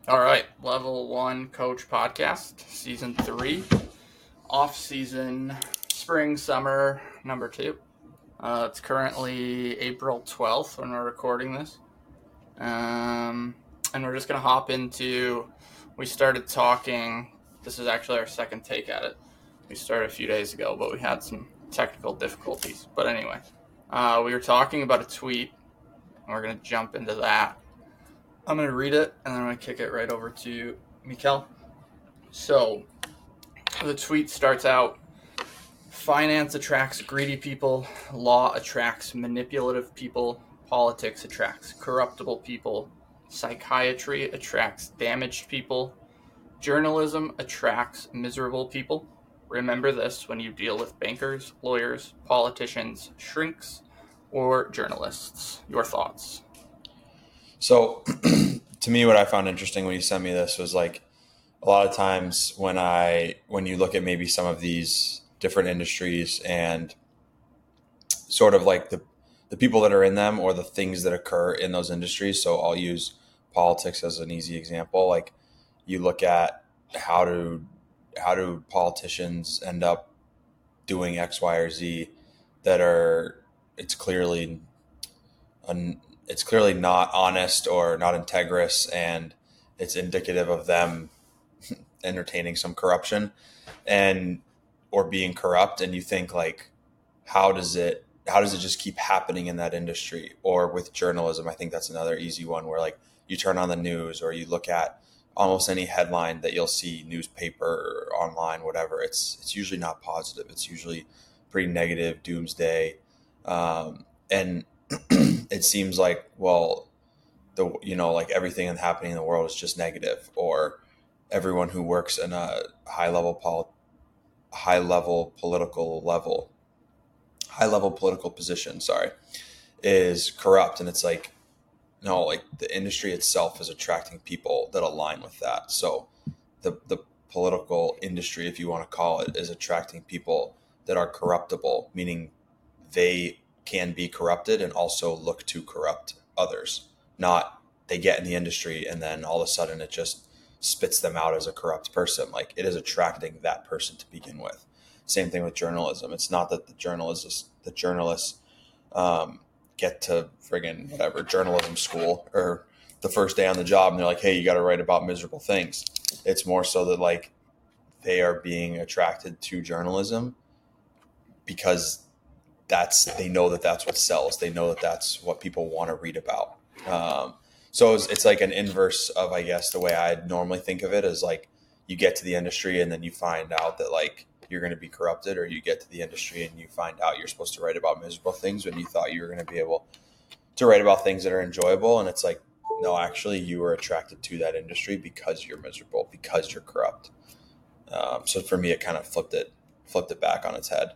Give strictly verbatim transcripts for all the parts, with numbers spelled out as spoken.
All right, Level One Coach Podcast, Season Three, off season, spring, summer, number two. Uh, it's currently April twelfth when we're recording this, um, and we're just gonna hop into. We started talking. This is actually our second take at it. We started a few days ago, but we had some technical difficulties. But anyway, uh, we were talking about a tweet, and we're gonna jump into that. I'm going to read it, and then I'm going to kick it right over to Mikkel. So, the tweet starts out, finance attracts greedy people, law attracts manipulative people, politics attracts corruptible people, psychiatry attracts damaged people, journalism attracts miserable people. Remember this when you deal with bankers, lawyers, politicians, shrinks, or journalists. Your thoughts? So, to me, what I found interesting when you sent me this was like a lot of times when I when you look at maybe some of these different industries and sort of like the the people that are in them or the things that occur in those industries. So I'll use politics as an easy example. Like you look at how do how do politicians end up doing X, Y, or Z that are it's clearly an it's clearly not honest or not integrous, and it's indicative of them entertaining some corruption and or being corrupt. And you think like, how does it how does it just keep happening in that industry? Or with journalism, I think that's another easy one where like you turn on the news or you look at almost any headline that you'll see, newspaper or online, whatever. It's it's usually not positive. It's usually pretty negative, doomsday, um, and it seems like, well, the you know like everything that's happening in the world is just negative, or everyone who works in a high level pol- high level political level high level political position, sorry, is corrupt. And it's like, no, like the industry itself is attracting people that align with that. So the the political industry, if you want to call it, is attracting people that are corruptible, meaning they can be corrupted and also look to corrupt others. Not they get in the industry and then all of a sudden it just spits them out as a corrupt person. Like it is attracting that person to begin with. Same thing with journalism. It's not that the journalists the journalists um, get to friggin' whatever journalism school or the first day on the job and they're like, hey, you got to write about miserable things. It's more so that like they are being attracted to journalism because that's they know that that's what sells. They know that that's what people want to read about. Um, so it's, it's like an inverse of, I guess, the way I normally think of it is like you get to the industry and then you find out that like you're going to be corrupted, or you get to the industry and you find out you're supposed to write about miserable things when you thought you were going to be able to write about things that are enjoyable. And it's like, no, actually you were attracted to that industry because you're miserable, because you're corrupt. Um, so for me, it kind of flipped it, flipped it back on its head.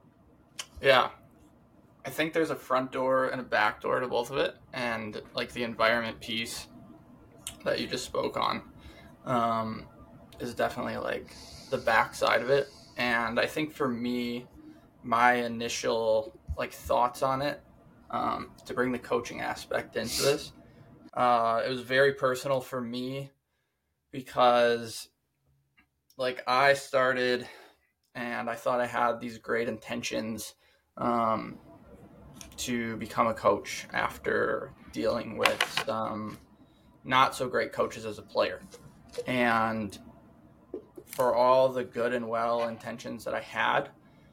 Yeah. I think there's a front door and a back door to both of it. And like the environment piece that you just spoke on um, is definitely like the back side of it. And I think for me, my initial like thoughts on it, um, to bring the coaching aspect into this, uh, it was very personal for me because like I started and I thought I had these great intentions um, to become a coach after dealing with some not so great coaches as a player. And for all the good and well intentions that I had,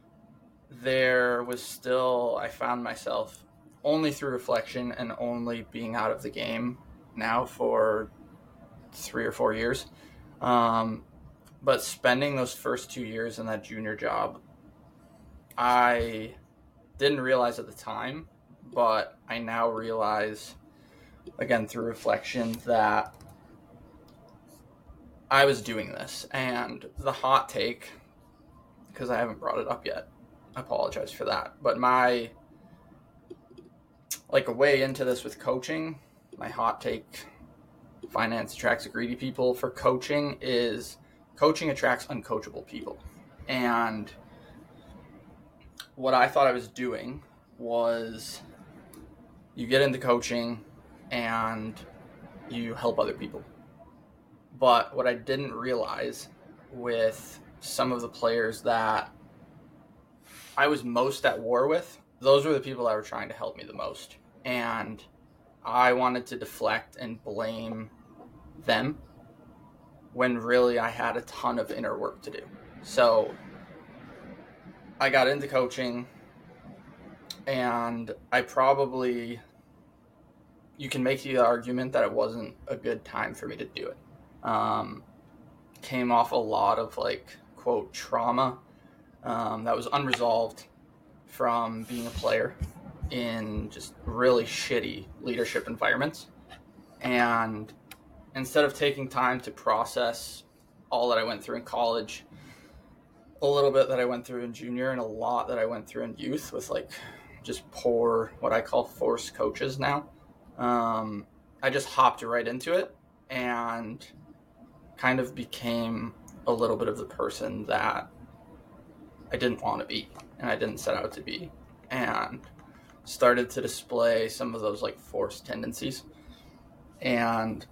there was still, I found myself only through reflection and only being out of the game now for three or four years. Um, but spending those first two years in that junior job, I didn't realize at the time, but I now realize, again, through reflection, that I was doing this. And the hot take, because I haven't brought it up yet, I apologize for that. But my, like, a way into this with coaching, my hot take, finance attracts greedy people for coaching, is coaching attracts uncoachable people. And what I thought I was doing was you get into coaching and you help other people. But what I didn't realize with some of the players that I was most at war with, those were the people that were trying to help me the most. And I wanted to deflect and blame them when really I had a ton of inner work to do. So I got into coaching, and I probably, you can make the argument that it wasn't a good time for me to do it. Um, came off a lot of like, quote, trauma um, that was unresolved from being a player in just really shitty leadership environments. And instead of taking time to process all that I went through in college, a little bit that I went through in junior, and a lot that I went through in youth with like just poor, what I call forced coaches now, um, I just hopped right into it and kind of became a little bit of the person that I didn't want to be and I didn't set out to be, and started to display some of those like forced tendencies. And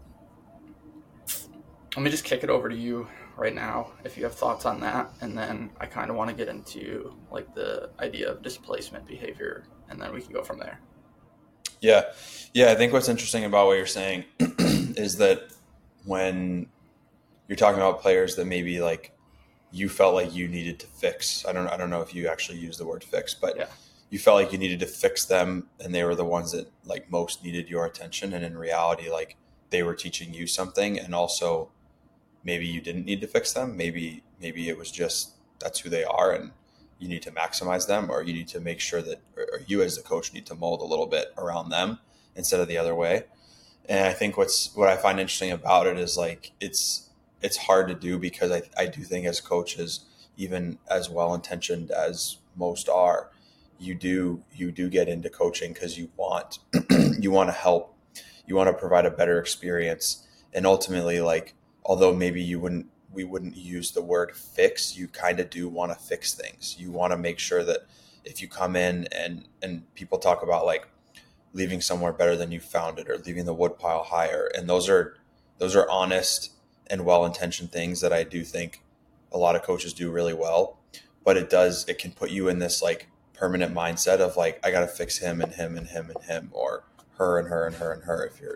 let me just kick it over to you right now if you have thoughts on that, and then I kind of want to get into like the idea of displacement behavior, and then we can go from there. Yeah. Yeah. I think what's interesting about what you're saying is that when you're talking about players that maybe like you felt like you needed to fix, I don't I don't know if you actually use the word fix, but yeah. You felt like you needed to fix them, and they were the ones that like most needed your attention. And in reality, like they were teaching you something, and also maybe you didn't need to fix them. Maybe, maybe it was just, that's who they are, and you need to maximize them, or you need to make sure that, or you as the coach need to mold a little bit around them instead of the other way. And I think what's, what I find interesting about it is like, it's, it's hard to do because I, I do think as coaches, even as well-intentioned as most are, you do, you do get into coaching because you want, you want to help, you want to provide a better experience. And ultimately, like, although maybe you wouldn't, we wouldn't use the word fix, you kind of do want to fix things. You want to make sure that if you come in and, and people talk about like leaving somewhere better than you found it, or leaving the woodpile higher. And those are, those are honest and well-intentioned things that I do think a lot of coaches do really well, but it does, it can put you in this like permanent mindset of like, I got to fix him and him and him and him, or her and her and her and her. If you're,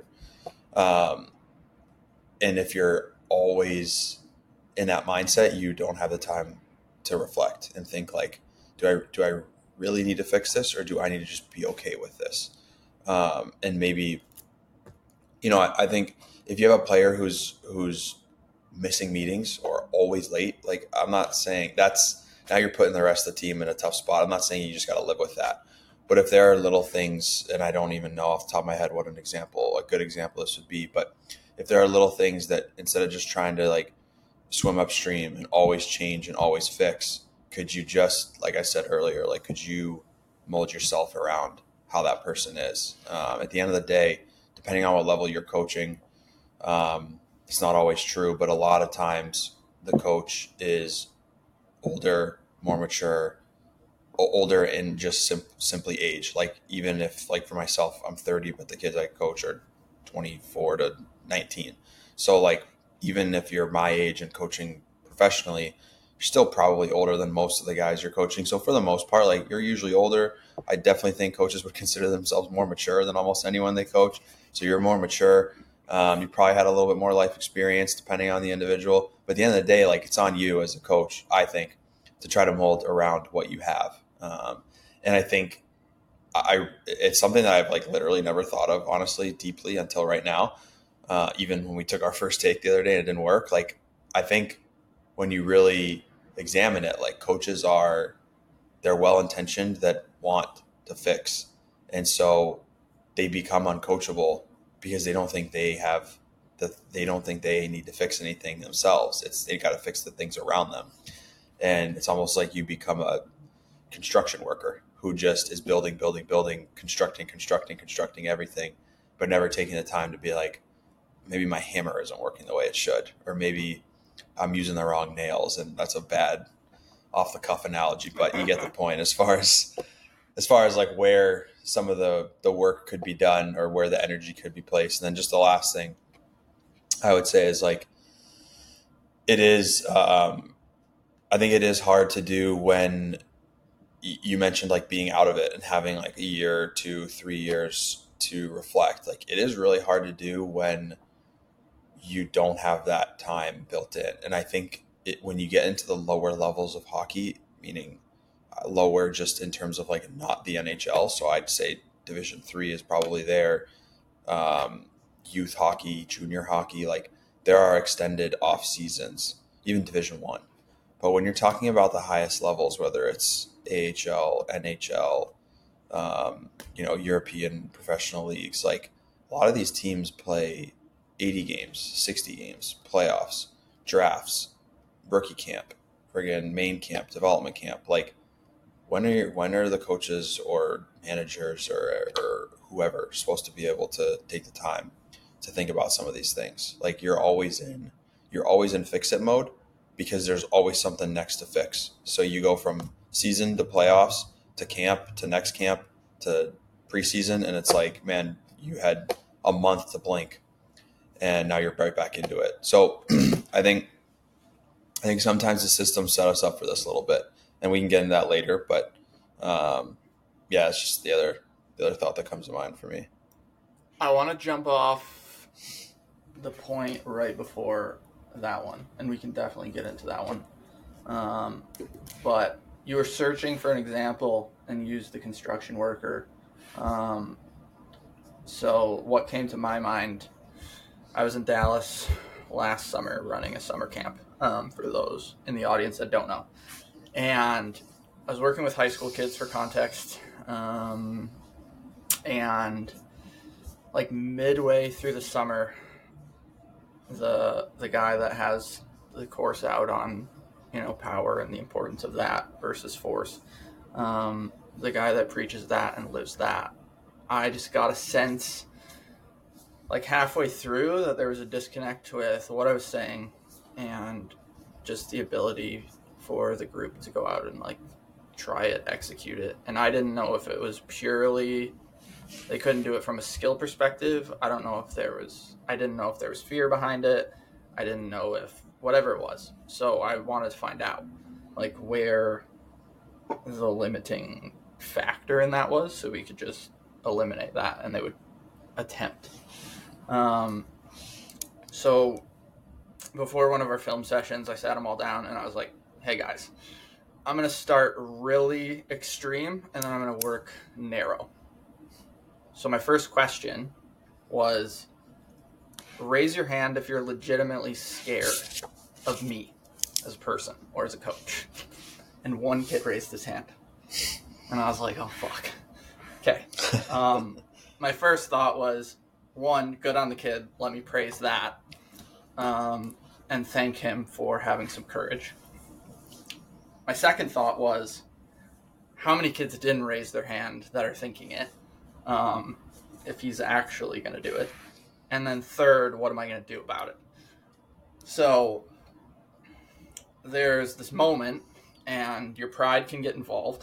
um, and if you're always in that mindset, you don't have the time to reflect and think like, do I, do I really need to fix this, or do I need to just be okay with this? Um, and maybe, you know, I, I think if you have a player who's, who's missing meetings or always late, like I'm not saying that's, now you're putting the rest of the team in a tough spot. I'm not saying you just got to live with that. But if there are little things, and I don't even know off the top of my head what an example, a good example this would be, but if there are little things that instead of just trying to like swim upstream and always change and always fix, could you just, like I said earlier, like could you mold yourself around how that person is? Um, at the end of the day, depending on what level you're coaching, um, it's not always true, but a lot of times the coach is older, more mature, older in just sim- simply age. Like even if, like for myself, I'm thirty, but the kids I coach are twenty-four to nineteen. So like, even if you're my age and coaching professionally, you're still probably older than most of the guys you're coaching. So for the most part, like you're usually older. I definitely think coaches would consider themselves more mature than almost anyone they coach. So you're more mature. Um, you probably had a little bit more life experience depending on the individual, but at the end of the day, like it's on you as a coach, I think, to try to mold around what you have. Um, and I think I, it's something that I've like literally never thought of honestly deeply until right now. Uh, even when we took our first take the other day and it didn't work, like I think when you really examine it, like coaches are, they're well-intentioned that want to fix. And so they become uncoachable because they don't think they have the, they don't think they need to fix anything themselves. It's, they got to fix the things around them. And it's almost like you become a construction worker who just is building, building, building, constructing, constructing, constructing everything, but never taking the time to be like, maybe my hammer isn't working the way it should, or maybe I'm using the wrong nails. And that's a bad off the cuff analogy, but you get the point as far as, as far as like where some of the, the work could be done or where the energy could be placed. And then just the last thing I would say is like, it is, um, I think it is hard to do when y- you mentioned like being out of it and having like a year, two, three years to reflect. Like it is really hard to do when you don't have that time built in. And I think it, when you get into the lower levels of hockey, meaning uh, lower just in terms of like not the N H L, so I'd say Division three is probably there. Um, youth hockey, junior hockey, like there are extended off seasons, even Division one. But when you're talking about the highest levels, whether it's A H L, N H L, um, you know, European professional leagues, like a lot of these teams play eighty games, sixty games, playoffs, drafts, rookie camp, friggin' main camp, development camp. Like when are you, when are the coaches or managers or, or whoever supposed to be able to take the time to think about some of these things? Like you're always in you're always in fix it mode because there's always something next to fix. So you go from season to playoffs to camp to next camp to preseason, and it's like, man, you had a month to blink and now you're right back into it. So I think I think sometimes the system set us up for this a little bit, and we can get into that later. But um, yeah, it's just the other the other thought that comes to mind for me. I want to jump off the point right before that one, and we can definitely get into that one. Um, but you were searching for an example and used the construction worker. Um, so what came to my mind, I was in Dallas last summer running a summer camp, um, for those in the audience that don't know. And I was working with high school kids for context. Um, and like midway through the summer, the the guy that has the course out on, you know, power and the importance of that versus force, um, the guy that preaches that and lives that, I just got a sense like halfway through that there was a disconnect with what I was saying and just the ability for the group to go out and like try it, execute it. And I didn't know if it was purely they couldn't do it from a skill perspective. I don't know if there was, I didn't know if there was fear behind it. I didn't know if, whatever it was. So I wanted to find out, like, where the limiting factor in that was so we could just eliminate that and they would attempt. Um, so before one of our film sessions, I sat them all down and I was like, hey guys, I'm going to start really extreme and then I'm going to work narrow. So my first question was, raise your hand if you're legitimately scared of me as a person or as a coach. And one kid raised his hand. And I was like, oh, fuck. Okay. Um, my first thought was, one, good on the kid. Let me praise that. Um, and thank him for having some courage. My second thought was, how many kids didn't raise their hand that are thinking it? Um, if he's actually going to do it. And then third, what am I going to do about it? So there's this moment and your pride can get involved.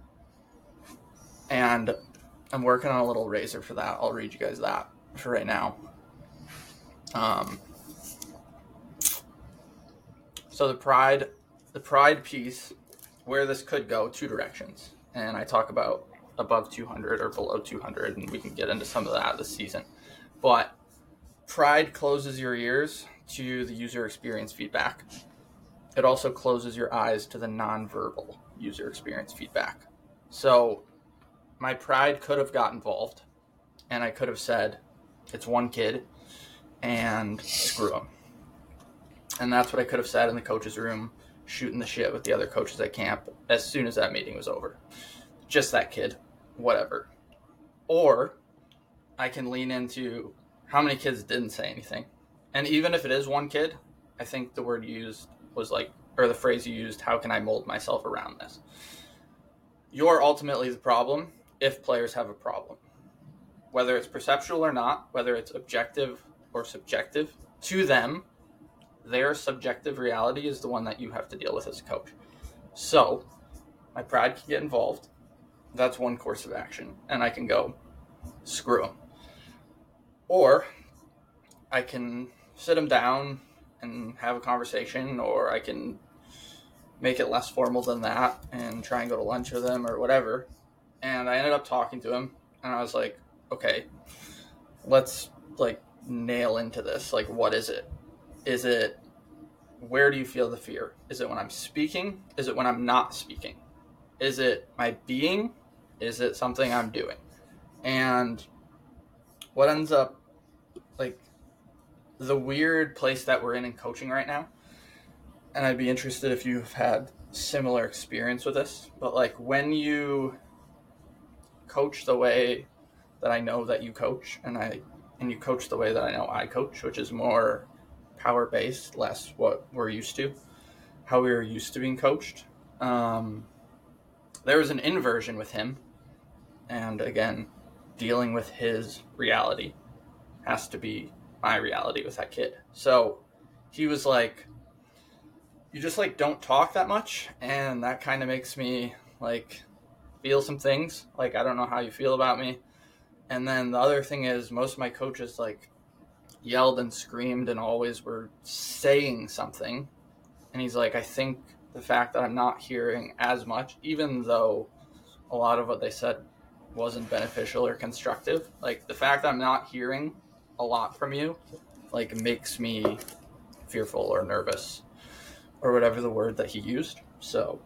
And I'm working on a little razor for that. I'll read you guys that for right now. Um, so the pride, the pride piece, where this could go, two directions. And I talk about above two hundred or below two hundred, and we can get into some of that this season. But pride closes your ears to the user experience feedback. It also closes your eyes to the nonverbal user experience feedback. So my pride could have got involved, and I could have said, it's one kid, and screw him. And that's what I could have said in the coach's room, shooting the shit with the other coaches at camp as soon as that meeting was over. Just that kid, whatever. Or I can lean into how many kids didn't say anything. And even if it is one kid, I think the word used was like, or the phrase you used, how can I mold myself around this? You're ultimately the problem if players have a problem. Whether it's perceptual or not, whether it's objective or subjective, to them, their subjective reality is the one that you have to deal with as a coach. So my pride can get involved. That's one course of action. And I can go, screw them. Or I can sit them down and have a conversation, or I can make it less formal than that and try and go to lunch with him or whatever. And I ended up talking to him, and I was like, okay, let's like nail into this. Like, what is it? Is it, where do you feel the fear? Is it when I'm speaking? Is it when I'm not speaking? Is it my being? Is it something I'm doing? And what ends up, like, the weird place that we're in in coaching right now, and I'd be interested if you've had similar experience with this, but like when you coach the way that I know that you coach, and I and you coach the way that I know I coach, which is more power based, less what we're used to, how we were used to being coached. Um, there was an inversion with him, and again, dealing with his reality has to be my reality with that kid. So he was like, you just like don't talk that much, and that kind of makes me like feel some things. Like, I don't know how you feel about me. And then the other thing is, most of my coaches like yelled and screamed and always were saying something. And he's like, I think the fact that I'm not hearing as much, even though a lot of what they said wasn't beneficial or constructive, like the fact that I'm not hearing a lot from you, like makes me fearful or nervous or whatever the word that he used. So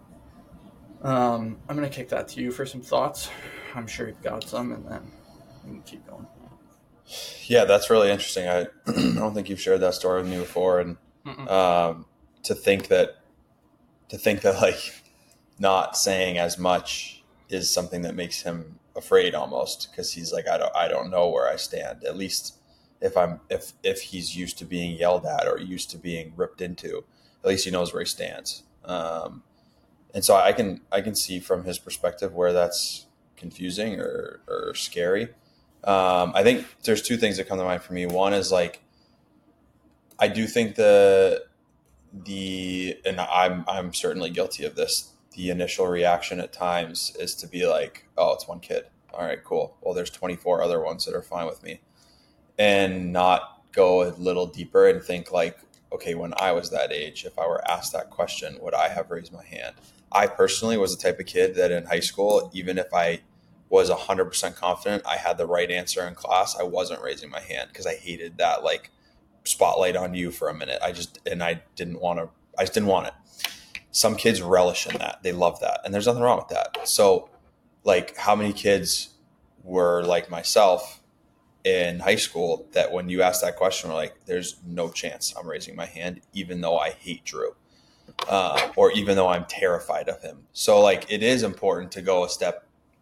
um, I'm going to kick that to you for some thoughts. I'm sure you've got some, and then we can keep going. Yeah, that's really interesting. I, I don't think you've shared that story with me before. And um, to think that, to think that like not saying as much is something that makes him afraid almost, because he's like, I don't, I don't know where I stand. At least if I'm, if, if he's used to being yelled at or used to being ripped into, at least he knows where he stands. Um, and so I can, I can see from his perspective where that's confusing or, or scary. Um, I think there's two things that come to mind for me. One is like, I do think the, the, and I'm, I'm certainly guilty of this. The initial reaction at times is to be like, oh, it's one kid. All right, cool. Well, there's twenty-four other ones that are fine with me, and not go a little deeper and think like, okay, when I was that age, if I were asked that question, would I have raised my hand? I personally was the type of kid that in high school, even if I was one hundred percent confident I had the right answer in class, I wasn't raising my hand because I hated that like spotlight on you for a minute. I just, and I didn't want to, I just didn't want it. Some kids relish in that. They love that. And there's nothing wrong with that. So like, how many kids were like myself in high school that when you asked that question, were like, there's no chance I'm raising my hand, even though I hate Drew, uh, or even though I'm terrified of him. So like, it is important to go a step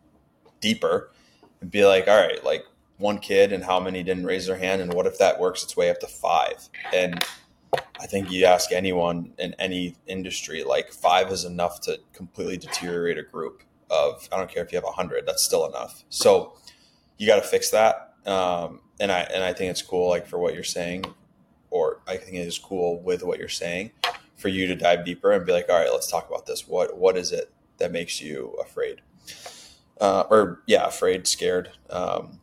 deeper and be like, all right, like one kid and how many didn't raise their hand, and what if that works its way up to five? And I think you ask anyone in any industry, like five is enough to completely deteriorate a group of, I don't care if you have a hundred, that's still enough. So you got to fix that. Um, and I, and I think it's cool, like for what you're saying, or I think it is cool with what you're saying for you to dive deeper and be like, all right, let's talk about this. What, what is it that makes you afraid? Uh, or yeah, afraid, scared. Um,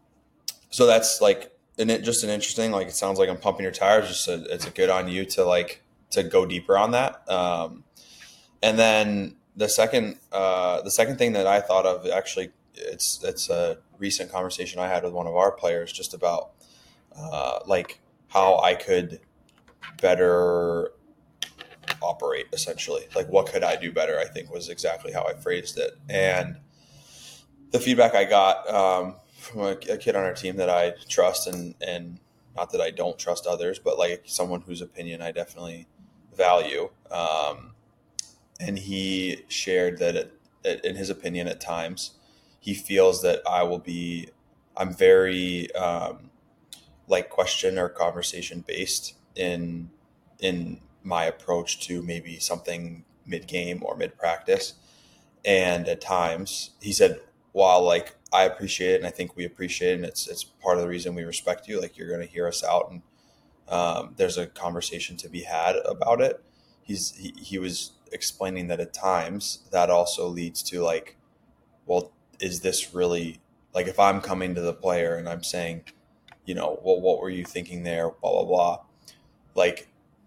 so that's like, and it just an interesting, like, it sounds like I'm pumping your tires. Just a, it's a good on you to like, to go deeper on that. Um, and then the second, uh, the second thing that I thought of, actually, it's, it's a recent conversation I had with one of our players just about, uh, like how I could better operate, essentially. Like, what could I do better? I think was exactly how I phrased it. And the feedback I got, um, from a, a kid on our team that I trust, and, and not that I don't trust others, but like someone whose opinion I definitely value. Um, and he shared that it, it, in his opinion, at times, he feels that I will be, I'm very um, like question or conversation based in, in my approach to maybe something mid game or mid practice. And at times he said, while like I appreciate it, and I think we appreciate it, and it's it's part of the reason we respect you, like you're going to hear us out, and um, there's a conversation to be had about it. He's he, he was explaining that at times that also leads to like, well, is this really, like if I'm coming to the player and I'm saying, you know, well, what were you thinking there, blah blah blah, like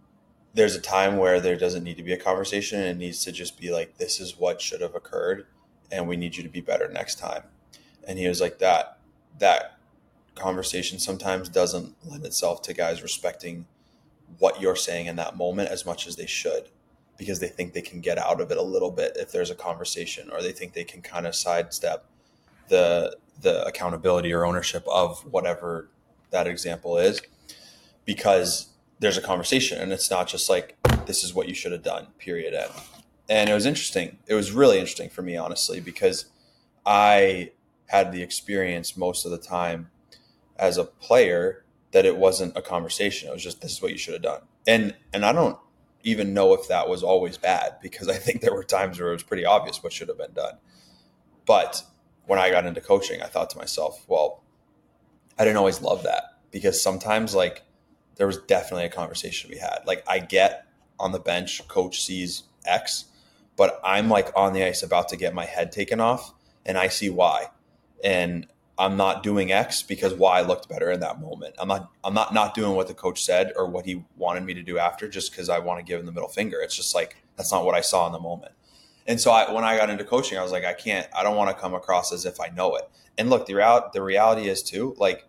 there's a time where there doesn't need to be a conversation, and it needs to just be like, this is what should have occurred, and we need you to be better next time. And he was like, that that conversation sometimes doesn't lend itself to guys respecting what you're saying in that moment as much as they should, because they think they can get out of it a little bit if there's a conversation, or they think they can kind of sidestep the the accountability or ownership of whatever that example is, because there's a conversation, and it's not just like, this is what you should have done, period, end. And it was interesting. It was really interesting for me, honestly, because I had the experience most of the time as a player that it wasn't a conversation. It was just, this is what you should have done. And and I don't even know if that was always bad, because I think there were times where it was pretty obvious what should have been done. But when I got into coaching, I thought to myself, well, I didn't always love that, because sometimes, like, there was definitely a conversation we had. Like, I get on the bench, coach sees X, but I'm like on the ice about to get my head taken off, and I see Y, and I'm not doing X because Y looked better in that moment. I'm not, I'm not, not doing what the coach said or what he wanted me to do after, just because I want to give him the middle finger. It's just like, that's not what I saw in the moment. And so I, when I got into coaching, I was like, I can't, I don't want to come across as if I know it. And look, the reality, the reality is too, like,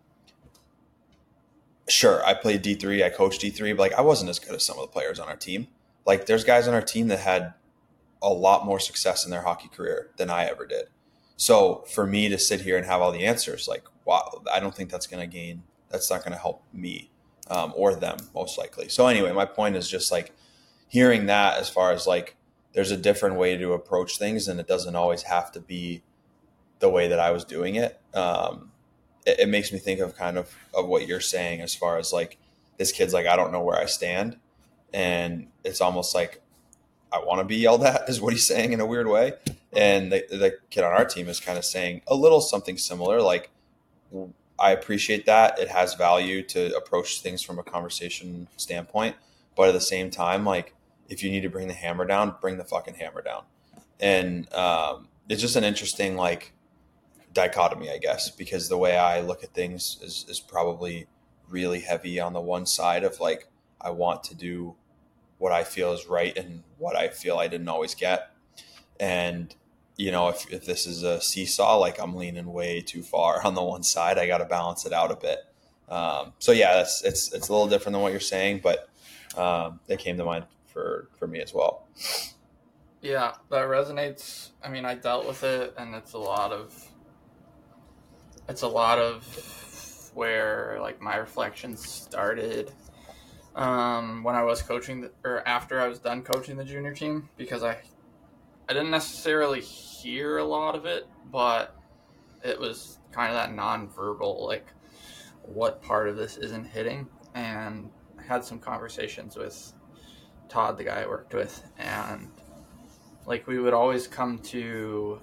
sure, I played D three, I coached D three, but like, I wasn't as good as some of the players on our team. Like, there's guys on our team that had a lot more success in their hockey career than I ever did. So for me to sit here and have all the answers, like, wow, I don't think that's going to gain, that's not going to help me um, or them, most likely. So anyway, my point is just like hearing that, as far as like, there's a different way to approach things, and it doesn't always have to be the way that I was doing it. Um, it, it makes me think of kind of, of what you're saying, as far as like, this kid's like, I don't know where I stand. And it's almost like, I want to be yelled at, is what he's saying in a weird way. And the, the kid on our team is kind of saying a little something similar. Like, I appreciate that. It has value to approach things from a conversation standpoint. But at the same time, like, if you need to bring the hammer down, bring the fucking hammer down. And um, it's just an interesting, like, dichotomy, I guess, because the way I look at things is, is probably really heavy on the one side of like, I want to do what I feel is right and what I feel I didn't always get. And, you know, if, if this is a seesaw, like, I'm leaning way too far on the one side, I got to balance it out a bit. Um, so yeah, that's, it's, it's a little different than what you're saying, but um, it came to mind for, for me as well. Yeah, that resonates. I mean, I dealt with it, and it's a lot of, it's a lot of where like my reflections started um, when I was coaching the, or after I was done coaching the junior team, because I, I didn't necessarily hear a lot of it, but it was kind of that nonverbal, like, what part of this isn't hitting. And I had some conversations with Todd, the guy I worked with, and like, we would always come to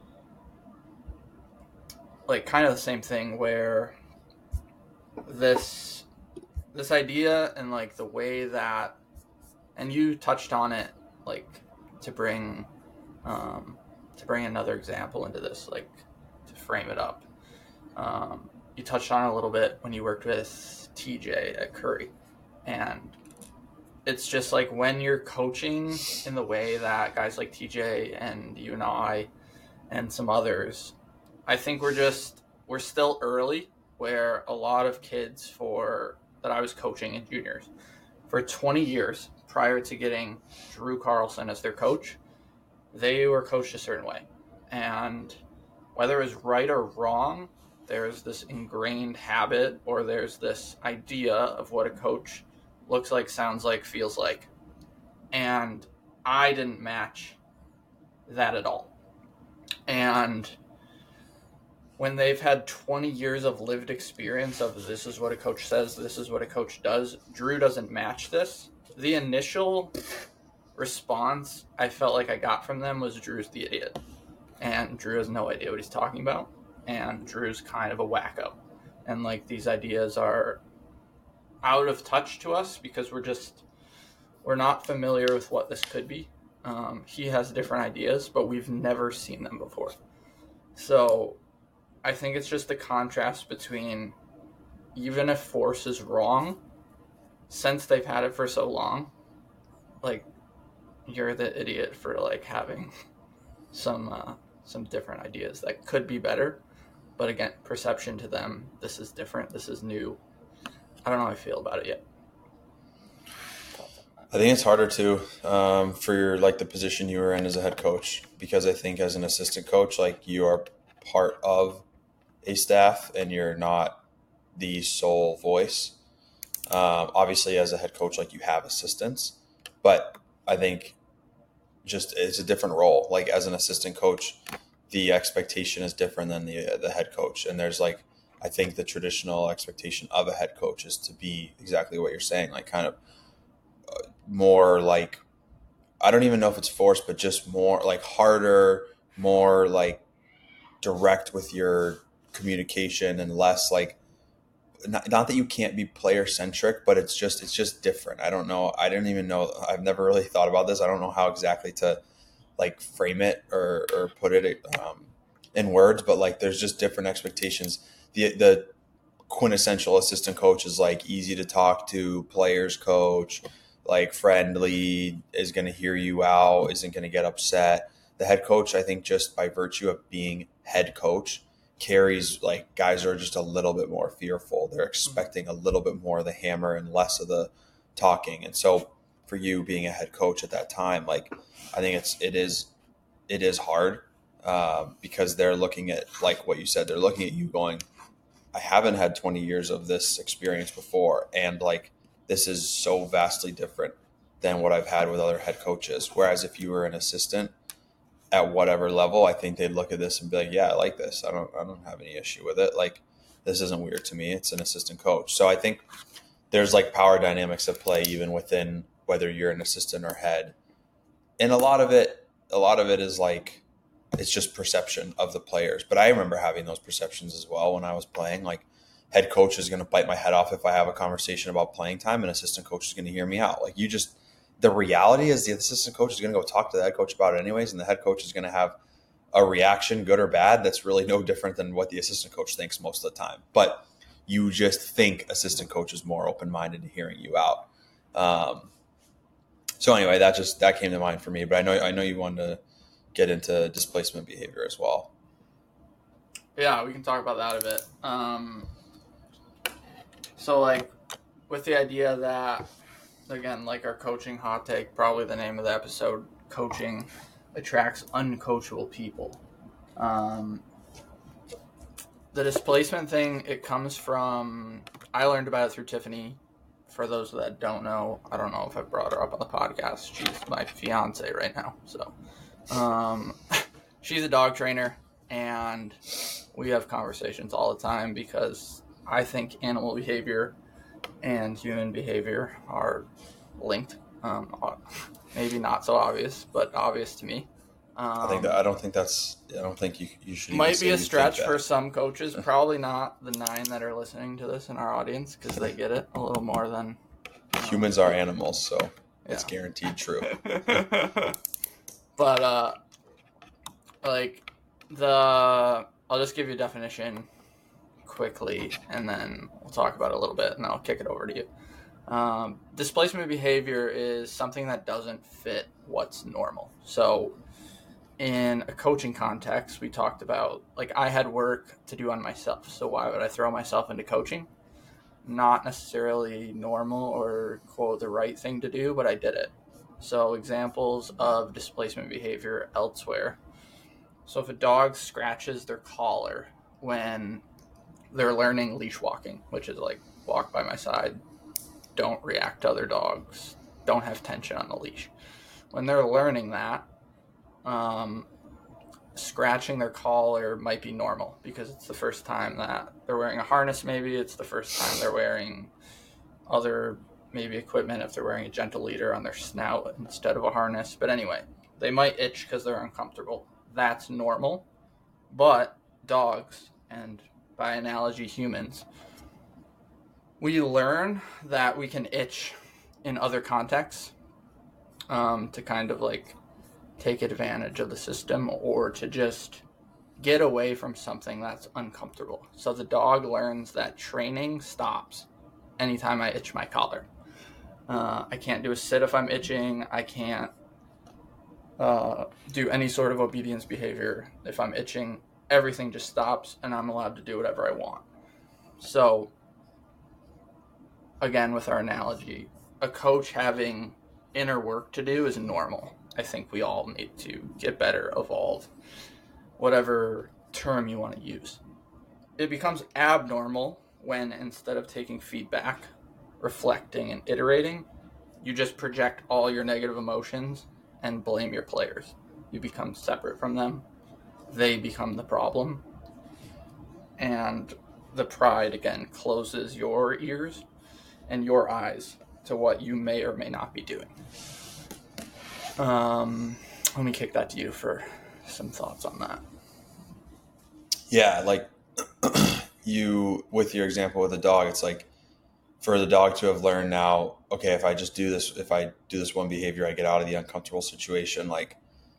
like kind of the same thing, where this this idea and like the way that, and you touched on it, like, to bring um, to bring another example into this, like, to frame it up. Um, you touched on it a little bit when you worked with T J at Curry, and it's just like, when you're coaching in the way that guys like T J and you and I and some others, I think we're just, we're still early, where a lot of kids for that I was coaching in juniors for twenty years prior to getting Drew Carlson as their coach, they were coached a certain way. And whether it's right or wrong, there's this ingrained habit, or there's this idea of what a coach looks like, sounds like, feels like. And I didn't match that at all. And when they've had twenty years of lived experience of, this is what a coach says, this is what a coach does, Drew doesn't match this, the initial response I felt like I got from them was, Drew's the idiot. And Drew has no idea what he's talking about. And Drew's kind of a wacko. And like, these ideas are out of touch to us because we're just, we're not familiar with what this could be. Um, he has different ideas, but we've never seen them before. So I think it's just the contrast between, even if force is wrong, since they've had it for so long, like, you're the idiot for like having some uh, some different ideas that could be better. But again, perception to them, this is different, this is new. I don't know how I feel about it yet. I think it's harder too um, for your, like the position you were in as a head coach, because I think as an assistant coach, like you are part of a staff and you're not the sole voice. Um, obviously, as a head coach, like you have assistants, but I think just it's a different role. Like as an assistant coach, the expectation is different than the the head coach, and there's like I think the traditional expectation of a head coach is to be exactly what you're saying, like kind of more like, I don't even know if it's forced, but just more like harder, more like direct with your communication and less like, not, not that you can't be player centric, but it's just, it's just different. I don't know. I didn't even know. I've never really thought about this. I don't know how exactly to like frame it or, or put it um, in words, but like, there's just different expectations. The, the quintessential assistant coach is like easy to talk to, players coach, like friendly, is going to hear you out, isn't going to get upset. The head coach, I think just by virtue of being head coach, carries like guys are just a little bit more fearful. They're expecting a little bit more of the hammer and less of the talking. And so for you being a head coach at that time, like I think it's, it is, it is hard uh, because they're looking at like what you said, they're looking at you going, I haven't had twenty years of this experience before. And like, this is so vastly different than what I've had with other head coaches. Whereas if you were an assistant at whatever level, I think they'd look at this and be like, yeah, I like this. I don't, I don't have any issue with it. Like, this isn't weird to me. It's an assistant coach. So I think there's like power dynamics at play even within whether you're an assistant or head. And a lot of it, a lot of it is like, it's just perception of the players. But I remember having those perceptions as well when I was playing. Like, head coach is going to bite my head off if I have a conversation about playing time, and assistant coach is going to hear me out. Like, you just, the reality is the assistant coach is going to go talk to the head coach about it anyways, and the head coach is going to have a reaction, good or bad, that's really no different than what the assistant coach thinks most of the time. But you just think assistant coach is more open-minded to hearing you out. Um, so anyway, that just, that came to mind for me, but I know, I know you wanted to get into displacement behavior as well. Yeah, we can talk about that a bit. Um, so like with the idea that, again, like our coaching hot take, probably the name of the episode, coaching attracts uncoachable people. Um, the displacement thing, it comes from, I learned about it through Tiffany. For those that don't know, I don't know if I brought her up on the podcast. She's my fiance right now. So um, she's a dog trainer, and we have conversations all the time because I think animal behavior and human behavior are linked. Um, maybe not so obvious, but obvious to me. Um, I think that I don't think that's. I don't think you you should. Might be a stretch for some coaches. Probably not the nine that are listening to this in our audience because they get it a little more than um, humans are animals, so it's yeah. guaranteed true. But uh, like the, I'll just give you a definition quickly, and then we'll talk about it a little bit, and then I'll kick it over to you. Um, displacement behavior is something that doesn't fit what's normal. So in a coaching context, we talked about, like, I had work to do on myself. So why would I throw myself into coaching? Not necessarily normal or, quote, the right thing to do, but I did it. So examples of displacement behavior elsewhere. So if a dog scratches their collar when they're learning leash walking, which is like walk by my side, don't react to other dogs, don't have tension on the leash. When they're learning that, um, scratching their collar might be normal because it's the first time that they're wearing a harness. Maybe it's the first time they're wearing other maybe equipment if they're wearing a gentle leader on their snout instead of a harness. But anyway, they might itch because they're uncomfortable. That's normal. But dogs, and by analogy humans, we learn that we can itch in other contexts um, to kind of like take advantage of the system or to just get away from something that's uncomfortable. So the dog learns that training stops anytime I itch my collar. Uh, I can't do a sit if I'm itching. I can't uh, do any sort of obedience behavior if I'm itching. Everything just stops, and I'm allowed to do whatever I want. So, again, with our analogy, a coach having inner work to do is normal. I think we all need to get better, evolve, whatever term you want to use. It becomes abnormal when, instead of taking feedback, reflecting, and iterating, you just project all your negative emotions and blame your players. You become separate from them. They become the problem. And the pride, again, closes your ears and your eyes to what you may or may not be doing. Um, let me kick that to you for some thoughts on that. Yeah, like you, with your example with the dog, it's like for the dog to have learned now, okay, if I just do this, if I do this one behavior, I get out of the uncomfortable situation. Like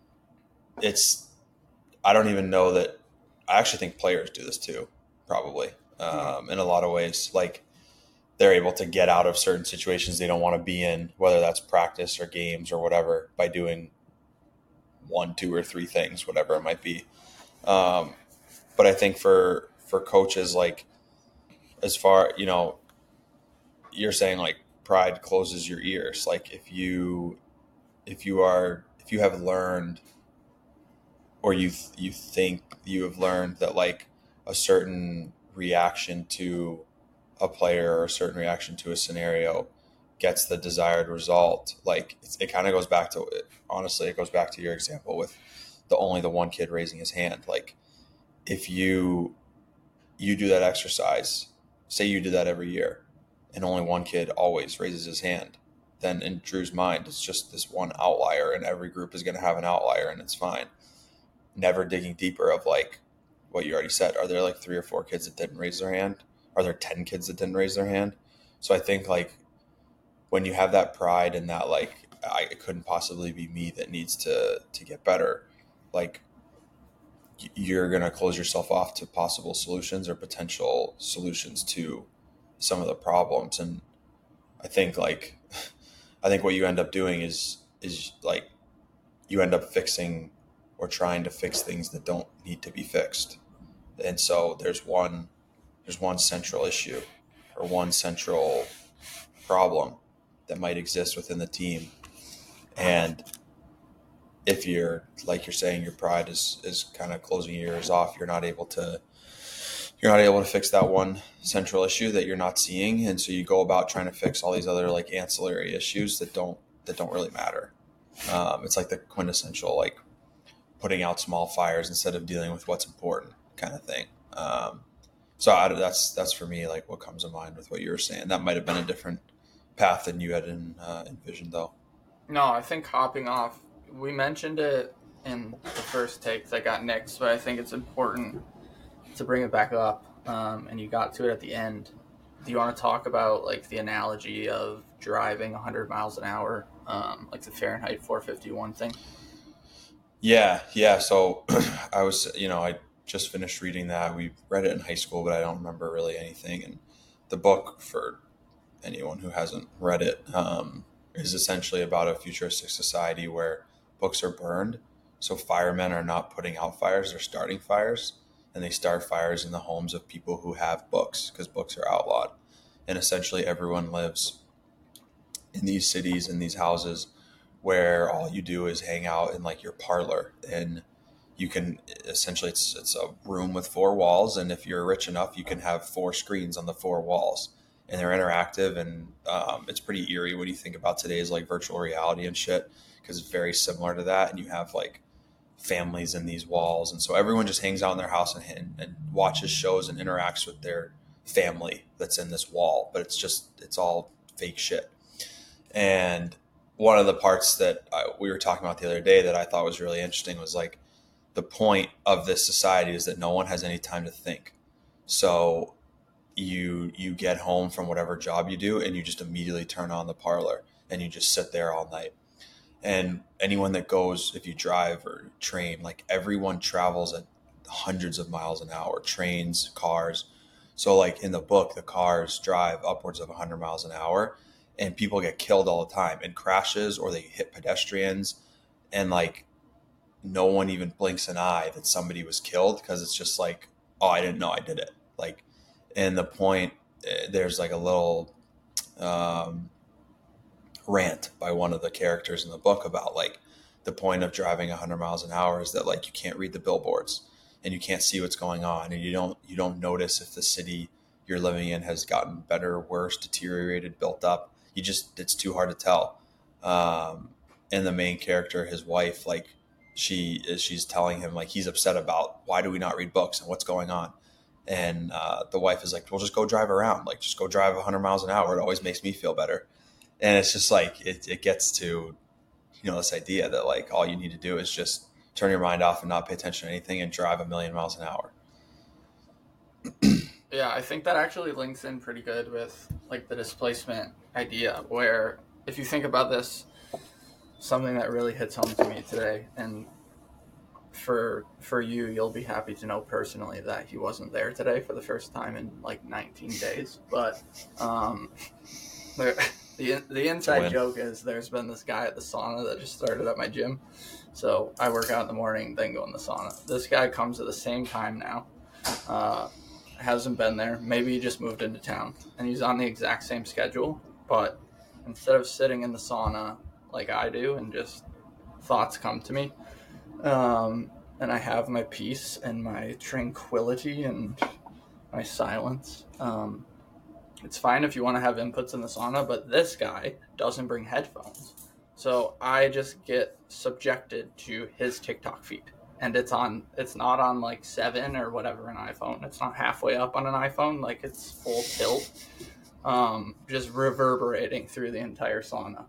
it's, I don't even know that, I actually think players do this too, probably, um, in a lot of ways. Like they're able to get out of certain situations they don't want to be in, whether that's practice or games or whatever, by doing one, two, or three things, whatever it might be. Um, but I think for, for coaches, like as far, you know, you're saying like pride closes your ears. Like if you, if you are, if you have learned, or you, you think you have learned that like a certain reaction to a player or a certain reaction to a scenario gets the desired result. Like it's, it kind of goes back to, honestly, it goes back to your example with the, only the one kid raising his hand. Like if you, you do that exercise, say you do that every year, and only one kid always raises his hand, then in Drew's mind, it's just this one outlier, and every group is going to have an outlier, and it's fine. Never digging deeper of like what you already said. Are there like three or four kids that didn't raise their hand? Are there ten kids that didn't raise their hand? So I think like when you have that pride and that like, I, it couldn't possibly be me that needs to, to get better, like you're going to close yourself off to possible solutions or potential solutions to some of the problems. And I think like, I think what you end up doing is, is like you end up fixing or trying to fix things that don't need to be fixed. And so there's one, there's one central issue or one central problem that might exist within the team. And if you're, like you're saying, your pride is, is kind of closing your ears off, you're not able to, you're not able to fix that one central issue that you're not seeing. And so you go about trying to fix all these other like ancillary issues that don't, that don't really matter. Um, it's like the quintessential, like putting out small fires instead of dealing with what's important kind of thing. Um, so I, that's, that's for me, like what comes to mind with what you were saying. That might've been a different path than you had in, uh, envisioned though. No, I think hopping off, we mentioned it in the first take that got nixed, but I think it's important to bring it back up. Um, and you got to it at the end. Do you want to talk about like the analogy of driving one hundred miles an hour, um, like the Fahrenheit four fifty-one thing? Yeah, yeah. So I was, you know, I just finished reading that. We read it in high school, but I don't remember really anything. And the book, for anyone who hasn't read it, um, is essentially about a futuristic society where books are burned. So firemen are not putting out fires, they're starting fires. And they start fires in the homes of people who have books because books are outlawed. And essentially everyone lives in these cities, in these houses where all you do is hang out in like your parlor, and you can essentially, it's, it's a room with four walls. And if you're rich enough, you can have four screens on the four walls, and they're interactive. And um, it's pretty eerie when you think about today's like virtual reality and shit, because it's very similar to that. And you have like families in these walls. And so everyone just hangs out in their house and, and, and watches shows and interacts with their family that's in this wall. But it's just, it's all fake shit. And one of the parts that I, we were talking about the other day that I thought was really interesting was like the point of this society is that no one has any time to think. So you, you get home from whatever job you do and you just immediately turn on the parlor and you just sit there all night. And anyone that goes, if you drive or train, like everyone travels at hundreds of miles an hour, trains, cars. So like in the book, the cars drive upwards of one hundred miles an hour. and people get killed all the time in crashes, or they hit pedestrians, and like no one even blinks an eye that somebody was killed, because it's just like, oh, I didn't know I did it. Like, and the point, there's like a little um, rant by one of the characters in the book about like the point of driving one hundred miles an hour is that like you can't read the billboards and you can't see what's going on, and you don't you don't notice if the city you're living in has gotten better, worse, deteriorated, built up. You just, it's too hard to tell. Um, and the main character, his wife, like she is, she's telling him like he's upset about why do we not read books and what's going on. And uh, the wife is like, well, just go drive around, like just go drive one hundred miles an hour. It always makes me feel better. And it's just like, it, it gets to, you know, this idea that like all you need to do is just turn your mind off and not pay attention to anything and drive a million miles an hour. Yeah, I think that actually links in pretty good with like the displacement idea, where if you think about this, something that really hits home to me today, and for for you, you'll be happy to know personally that he wasn't there today for the first time in like nineteen days. But um, there, the the inside joke is there's been this guy at the sauna that just started at my gym. So I work out in the morning, then go in the sauna. This guy comes at the same time now. Uh, hasn't been there. Maybe he just moved into town, and he's on the exact same schedule. But instead of sitting in the sauna like I do and just thoughts come to me, um, and I have my peace and my tranquility and my silence. Um, it's fine if you want to have inputs in the sauna, but this guy doesn't bring headphones. So I just get subjected to his TikTok feed. And it's on, it's not on like seven or whatever an iPhone. It's not halfway up on an iPhone. Like it's full tilt, um, just reverberating through the entire sauna.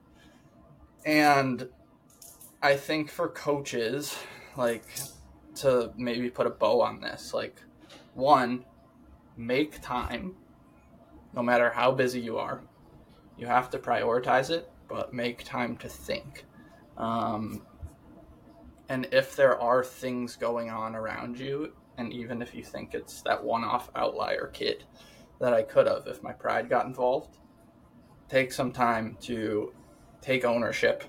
And I think for coaches, like to maybe put a bow on this, like one, make time, no matter how busy you are. You have to prioritize it, but make time to think. Um, And if there are things going on around you, and even if you think it's that one-off outlier kid that I could have, if my pride got involved, take some time to take ownership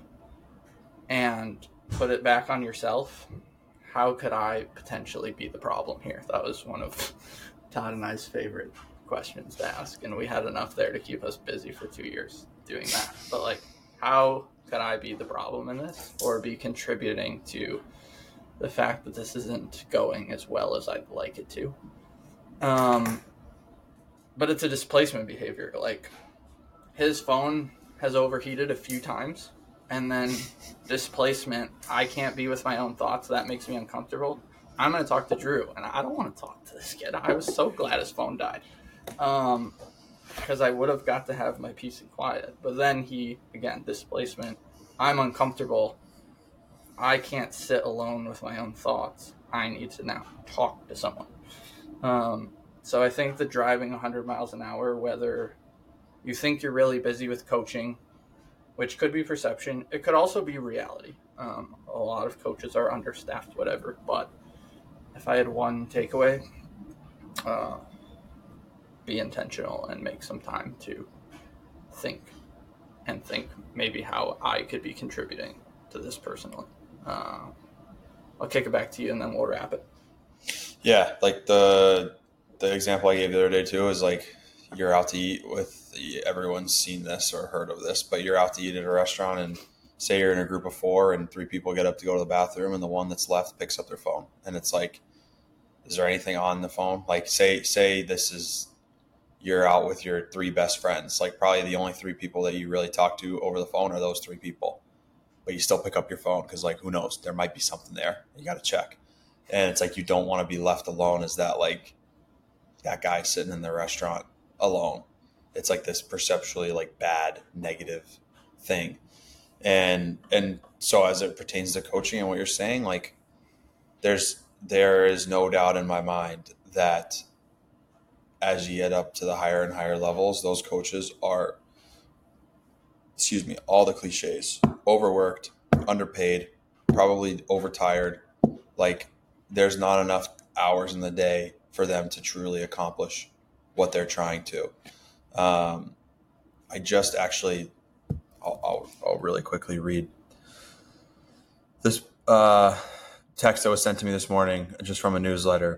and put it back on yourself. How could I potentially be the problem here? That was one of Todd and I's favorite questions to ask, and we had enough there to keep us busy for two years doing that. But like, how could I be the problem in this, or be contributing to the fact that this isn't going as well as I'd like it to? Um, but it's a displacement behavior. Like, his phone has overheated a few times, and then displacement, I can't be with my own thoughts. That makes me uncomfortable. I'm going to talk to Drew, and I don't want to talk to this kid. I was so glad his phone died. Um, because I would have got to have my peace and quiet. But then he, again, displacement. I'm uncomfortable. I can't sit alone with my own thoughts. I need to now talk to someone. Um, so I think the driving one hundred miles an hour, whether you think you're really busy with coaching, which could be perception, it could also be reality. Um, a lot of coaches are understaffed, whatever. But if I had one takeaway, uh, be intentional and make some time to think and think maybe how I could be contributing to this personally. Uh, I'll kick it back to you and then we'll wrap it. Yeah, like the the example I gave the other day too is like you're out to eat with, everyone's seen this or heard of this, but you're out to eat at a restaurant and say you're in a group of four and three people get up to go to the bathroom and the one that's left picks up their phone. And it's like, is there anything on the phone? Like say say this is, you're out with your three best friends, like probably the only three people that you really talk to over the phone are those three people, but you still pick up your phone because like, who knows, there might be something there. You got to check. And it's like, you don't want to be left alone as that, like that guy sitting in the restaurant alone. It's like this perceptually like bad, negative thing. And, and so as it pertains to coaching and what you're saying, like there's, there is no doubt in my mind that as you get up to the higher and higher levels, those coaches are, excuse me, all the cliches, overworked, underpaid, probably overtired. Like there's not enough hours in the day for them to truly accomplish what they're trying to. Um, I just actually, I'll, I'll, I'll really quickly read this uh, text that was sent to me this morning just from a newsletter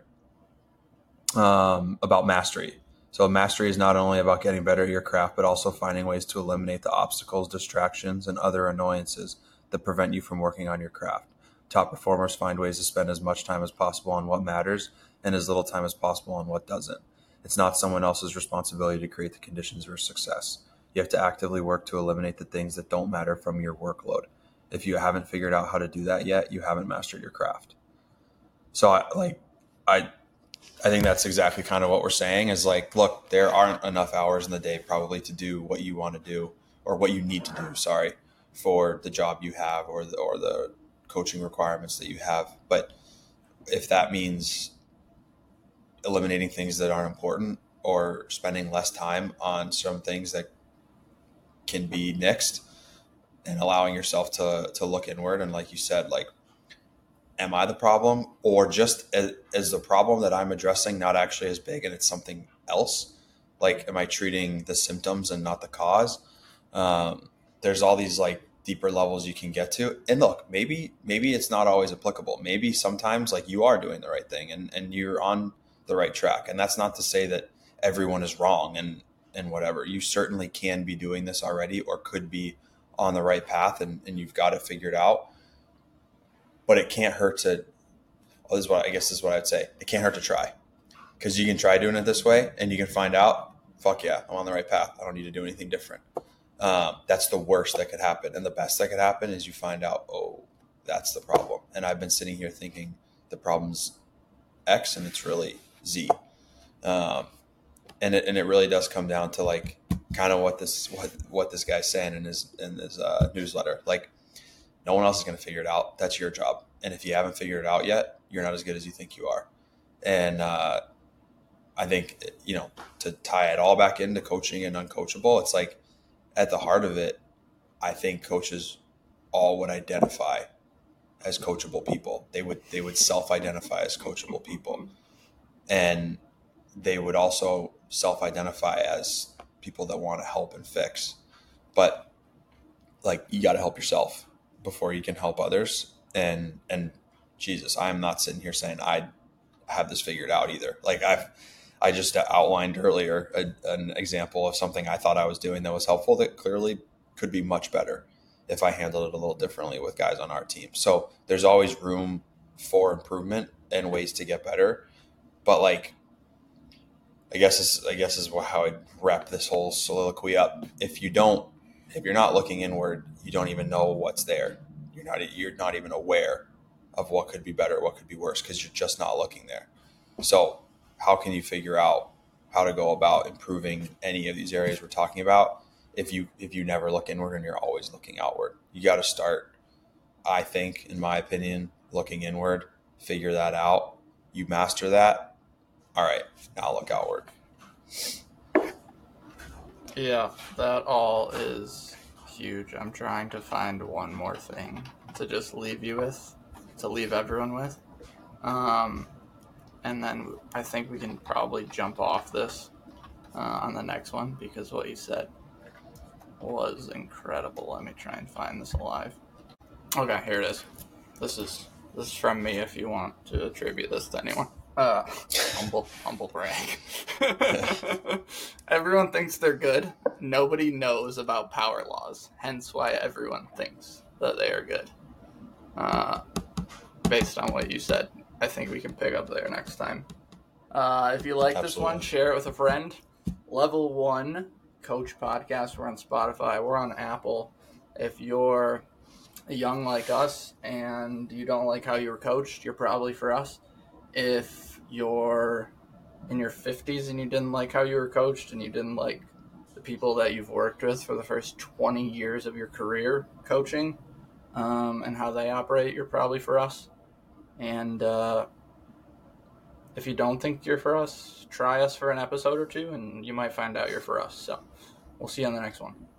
um, about mastery. So mastery is not only about getting better at your craft, but also finding ways to eliminate the obstacles, distractions, and other annoyances that prevent you from working on your craft. Top performers find ways to spend as much time as possible on what matters and as little time as possible on what doesn't. It's not someone else's responsibility to create the conditions for success. You have to actively work to eliminate the things that don't matter from your workload. If you haven't figured out how to do that yet, you haven't mastered your craft. So I like I I think that's exactly kind of what we're saying is like, look, there aren't enough hours in the day probably to do what you want to do or what you need to do, sorry, for the job you have or the, or the coaching requirements that you have. But if that means eliminating things that aren't important or spending less time on some things that can be nixed and allowing yourself to to look inward and, like you said, like, am I the problem, or just as, is the problem that I'm addressing not actually as big and it's something else? Like, am I treating the symptoms and not the cause? Um, there's all these like deeper levels you can get to. And look, maybe, maybe it's not always applicable. Maybe sometimes like you are doing the right thing and, and you're on the right track. And that's not to say that everyone is wrong and, and whatever. You certainly can be doing this already or could be on the right path and, and you've got it figured out. But it can't hurt to, well, this is what I guess this is what I'd say. It can't hurt to try, because you can try doing it this way and you can find out, fuck yeah, I'm on the right path. I don't need to do anything different. Um, that's the worst that could happen. And the best that could happen is you find out, oh, that's the problem. And I've been sitting here thinking the problem's X and it's really Z. Um, and it, and it really does come down to like kind of what this, what, what this guy's saying in his, in his uh, newsletter. Like, no one else is going to figure it out. That's your job. And if you haven't figured it out yet, you're not as good as you think you are. And uh, I think, you know, to tie it all back into coaching and uncoachable, it's like at the heart of it, I think coaches all would identify as coachable people. They would, they would self-identify as coachable people. And they would also self-identify as people that want to help and fix. But like, you got to help yourself before you can help others. And, and Jesus, I'm not sitting here saying I have this figured out either. Like I've, I just outlined earlier a, an example of something I thought I was doing that was helpful that clearly could be much better if I handled it a little differently with guys on our team. So there's always room for improvement and ways to get better. But like, I guess is I guess is how I'd wrap this whole soliloquy up. If you don't, if you're not looking inward, you don't even know what's there. You're not you're not even aware of what could be better, what could be worse, because you're just not looking there. So how can you figure out how to go about improving any of these areas we're talking about if you if you never look inward and you're always looking outward? You got to start, I think, in my opinion, looking inward, figure that out. You master that. All right, now look outward. Yeah, that all is huge. I'm trying to find one more thing to just leave you with, to leave everyone with. Um, and then I think we can probably jump off this uh, on the next one, because what you said was incredible. Let me try and find this alive. Okay, here it is. This is this is from me if you want to attribute this to anyone. Uh, humble, humble brag. Everyone thinks they're good. Nobody knows about power laws. Hence why everyone thinks that they are good. Uh, based on what you said, I think we can pick up there next time. Uh, if you like Absolutely. This one, share it with a friend. Level One Coach Podcast. We're on Spotify. We're on Apple. If you're young like us and you don't like how you were coached, you're probably for us. If you're in your fifties and you didn't like how you were coached and you didn't like the people that you've worked with for the first twenty years of your career coaching um, and how they operate, you're probably for us. And uh, if you don't think you're for us, try us for an episode or two and you might find out you're for us. So we'll see you on the next one.